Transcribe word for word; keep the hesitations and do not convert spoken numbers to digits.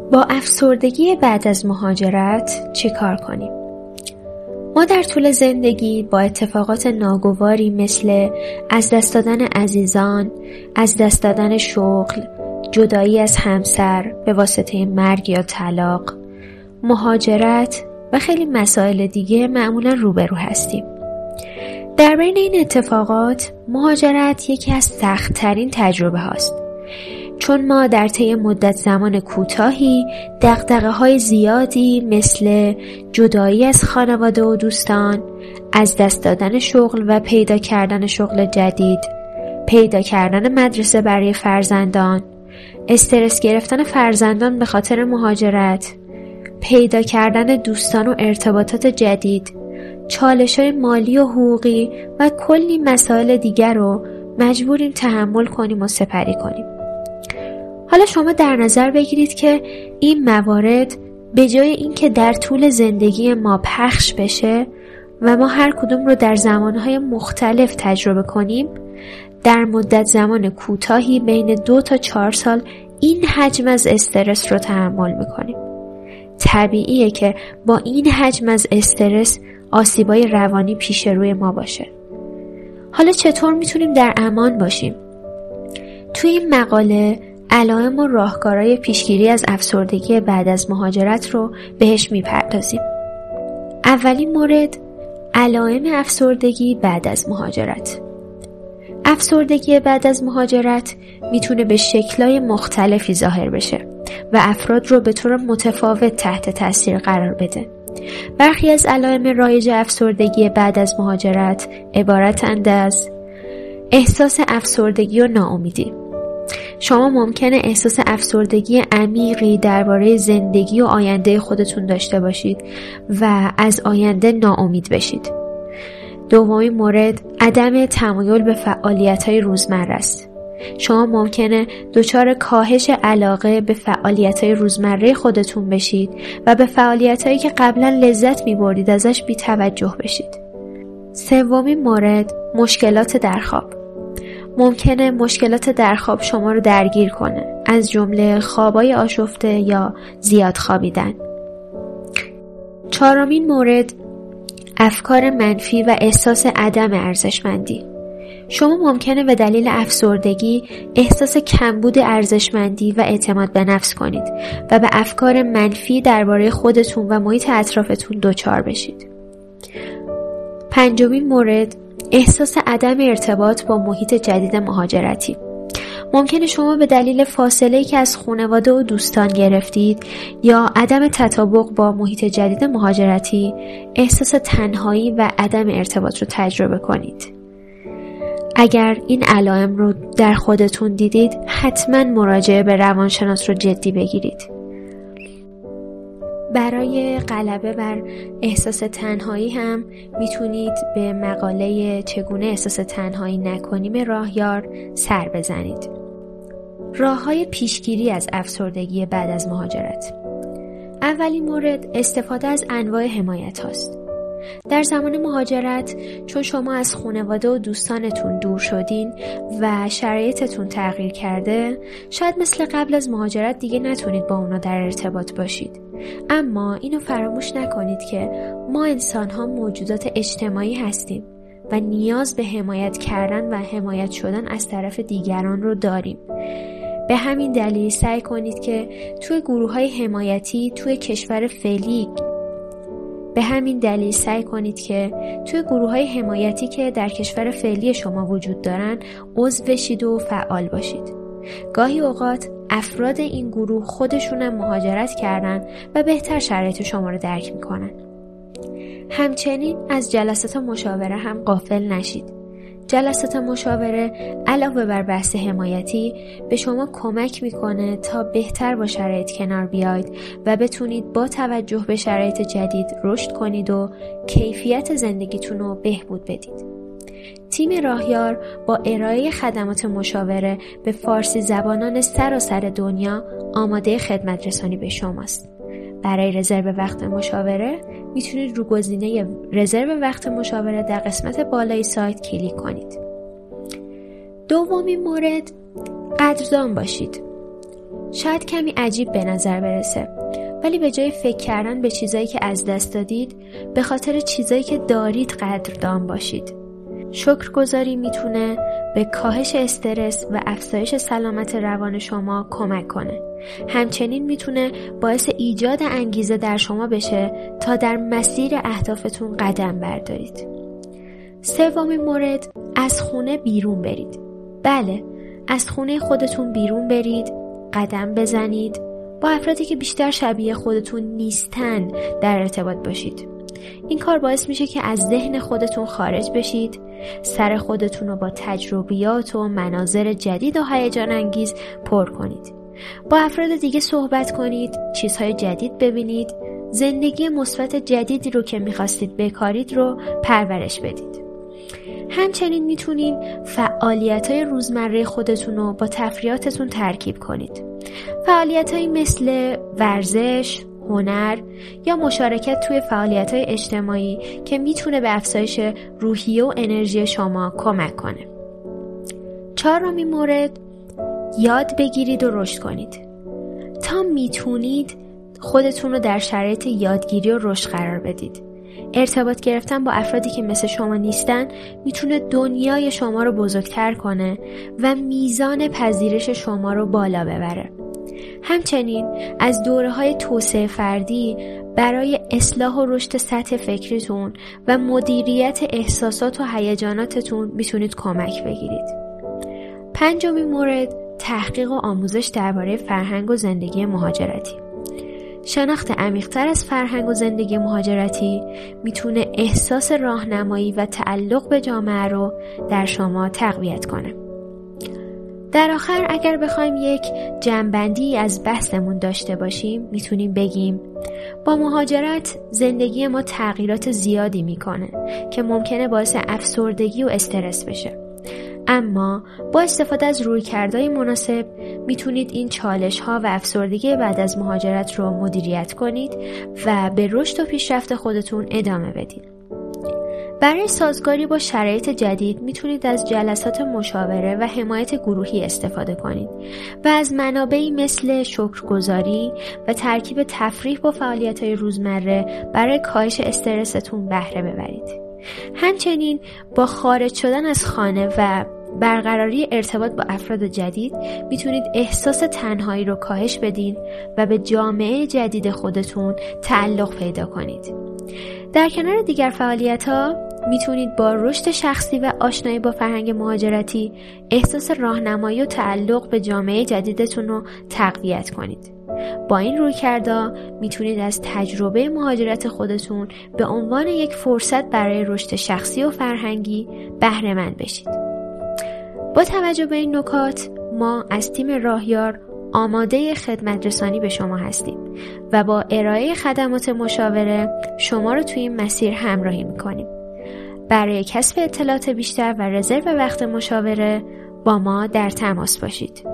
با افسردگی بعد از مهاجرت چی کار کنیم؟ ما در طول زندگی با اتفاقات ناگواری مثل از دست دادن عزیزان، از دست دادن شغل، جدایی از همسر به واسطه مرگ یا طلاق، مهاجرت و خیلی مسائل دیگه معمولا روبرو هستیم. در بین این اتفاقات مهاجرت یکی از سخت‌ترین تجربه هاست، چون ما در طی مدت زمان کوتاهی دغدغه‌های زیادی مثل جدایی از خانواده و دوستان، از دست دادن شغل و پیدا کردن شغل جدید، پیدا کردن مدرسه برای فرزندان، استرس گرفتن فرزندان به خاطر مهاجرت، پیدا کردن دوستان و ارتباطات جدید، چالش‌های مالی و حقوقی و کلی مسائل دیگر رو مجبوریم تحمل کنیم و سپری کنیم. حالا شما در نظر بگیرید که این موارد به جای اینکه در طول زندگی ما پخش بشه و ما هر کدوم رو در زمانهای مختلف تجربه کنیم، در مدت زمان کوتاهی بین دو تا چهار سال این حجم از استرس رو تحمل میکنیم. طبیعیه که با این حجم از استرس آسیبای روانی پیش روی ما باشه. حالا چطور میتونیم در امان باشیم؟ توی این مقاله علائم و راهکارهای پیشگیری از افسردگی بعد از مهاجرت رو بهش میپردازیم. اولین مورد، علائم افسردگی بعد از مهاجرت. افسردگی بعد از مهاجرت میتونه به شکل‌های مختلفی ظاهر بشه و افراد رو به طور متفاوت تحت تاثیر قرار بده. برخی از علائم رایج افسردگی بعد از مهاجرت عبارتند از احساس افسردگی و ناامیدی. شما ممکنه احساس افسردگی عمیقی درباره زندگی و آینده خودتون داشته باشید و از آینده ناامید بشید. دومین مورد، عدم تمایل به فعالیت‌های روزمره است. شما ممکنه دچار کاهش علاقه به فعالیت‌های روزمره خودتون بشید و به فعالیت‌هایی که قبلا لذت می‌بردید ازش بی‌توجه بشید. سومین مورد، مشکلات در خواب. ممکنه مشکلات در خواب شما رو درگیر کنه، از جمله خوابای آشفته یا زیاد خوابیدن. چهارمین مورد، افکار منفی و احساس عدم ارزشمندی. شما ممکنه به دلیل افسردگی احساس کمبود ارزشمندی و اعتماد به نفس کنید و به افکار منفی درباره خودتون و محیط اطرافتون دچار بشید. پنجمین مورد، احساس عدم ارتباط با محیط جدید مهاجرتی. ممکنه شما به دلیل فاصله‌ای که از خانواده و دوستان گرفتید یا عدم تطابق با محیط جدید مهاجرتی احساس تنهایی و عدم ارتباط رو تجربه کنید. اگر این علائم رو در خودتون دیدید، حتما مراجعه به روانشناس رو جدی بگیرید. برای غلبه بر احساس تنهایی هم میتونید به مقاله چگونه احساس تنهایی نکنیم راهیار سر بزنید. راه‌های پیشگیری از افسردگی بعد از مهاجرت. اولین مورد، استفاده از انواع حمایت هاست. در زمان مهاجرت، چون شما از خانواده و دوستانتون دور شدین و شرایطتون تغییر کرده، شاید مثل قبل از مهاجرت دیگه نتونید با اونا در ارتباط باشید. اما اینو فراموش نکنید که ما انسان‌ها موجودات اجتماعی هستیم و نیاز به حمایت کردن و حمایت شدن از طرف دیگران رو داریم. به همین دلیل سعی کنید که توی گروه‌های حمایتی توی کشور فعلی به همین دلیل سعی کنید که توی گروه‌های حمایتی که در کشور فعلی شما وجود دارن عضو بشید و فعال باشید. گاهی اوقات افراد این گروه خودشون هم مهاجرت کردن و بهتر شرایط شما رو درک میکنن. همچنین از جلسات مشاوره هم غافل نشید. جلسات مشاوره علاوه بر بحث حمایتی به شما کمک میکنه تا بهتر با شرایط کنار بیاید و بتونید با توجه به شرایط جدید رشد کنید و کیفیت زندگیتون رو بهبود بدید. تیم راهیار با ارائه خدمات مشاوره به فارسی زبانان سراسر دنیا آماده خدمت رسانی به شماست. برای رزرو وقت مشاوره میتونید رو گزینه رزرو وقت مشاوره در قسمت بالای سایت کلیک کنید. دومین مورد، قدردان باشید. شاید کمی عجیب به نظر برسه، ولی به جای فکر کردن به چیزایی که از دست دادید، به خاطر چیزایی که دارید قدردان باشید. شکرگزاری میتونه به کاهش استرس و افزایش سلامت روان شما کمک کنه. همچنین میتونه باعث ایجاد انگیزه در شما بشه تا در مسیر اهدافتون قدم بردارید. سومین مورد، از خونه بیرون برید. بله، از خونه خودتون بیرون برید، قدم بزنید، با افرادی که بیشتر شبیه خودتون نیستن در ارتباط باشید. این کار باعث میشه که از ذهن خودتون خارج بشید، سر خودتون رو با تجربیات و مناظر جدید و هیجان انگیز پر کنید. با افراد دیگه صحبت کنید، چیزهای جدید ببینید، زندگی مثبت جدیدی رو که میخواستید بکارید رو پرورش بدید. همچنین میتونین فعالیت‌های روزمره خودتون رو با تفریحاتتون ترکیب کنید. فعالیت‌هایی مثل ورزش، هنر یا مشارکت توی فعالیت‌های اجتماعی که میتونه به افزایش روحیه و انرژی شما کمک کنه. چهارمین مورد، یاد بگیرید و رشد کنید. تا میتونید خودتون رو در شرایط یادگیری و رشد قرار بدید. ارتباط گرفتن با افرادی که مثل شما نیستن میتونه دنیای شما رو بزرگتر کنه و میزان پذیرش شما رو بالا ببره. همچنین از دوره‌های توسعه فردی برای اصلاح و رشد سطح فکریتون و مدیریت احساسات و هیجاناتتون میتونید کمک بگیرید. پنجمین مورد، تحقیق و آموزش درباره فرهنگ و زندگی مهاجرتی. شناخت عمیق‌تر از فرهنگ و زندگی مهاجرتی میتونه احساس راهنمایی و تعلق به جامعه رو در شما تقویت کنه. در آخر اگر بخوایم یک جمع‌بندی از بحثمون داشته باشیم، میتونیم بگیم با مهاجرت زندگی ما تغییرات زیادی میکنه که ممکنه باعث افسردگی و استرس بشه. اما با استفاده از رویکردهای مناسب میتونید این چالش‌ها و افسردگی بعد از مهاجرت رو مدیریت کنید و به رشد و پیشرفت خودتون ادامه بدید. برای سازگاری با شرایط جدید میتونید از جلسات مشاوره و حمایت گروهی استفاده کنید و از منابعی مثل شکرگزاری و ترکیب تفریح با فعالیت‌های روزمره برای کاهش استرستون بهره ببرید. همچنین با خارج شدن از خانه و برقراری ارتباط با افراد جدید میتونید احساس تنهایی رو کاهش بدین و به جامعه جدید خودتون تعلق پیدا کنید. در کنار دیگر فعالیت‌ها میتونید با رشد شخصی و آشنایی با فرهنگ مهاجرتی احساس راهنمایی و تعلق به جامعه جدیدتون رو تقویت کنید. با این رویکردها میتونید از تجربه مهاجرت خودتون به عنوان یک فرصت برای رشد شخصی و فرهنگی بهره مند بشید. با توجه به این نکات، ما از تیم راهیار آماده خدمت رسانی به شما هستیم و با ارائه خدمات مشاوره شما رو توی این مسیر همراهی میکنیم. برای کسب اطلاعات بیشتر و رزرو وقت مشاوره با ما در تماس باشید.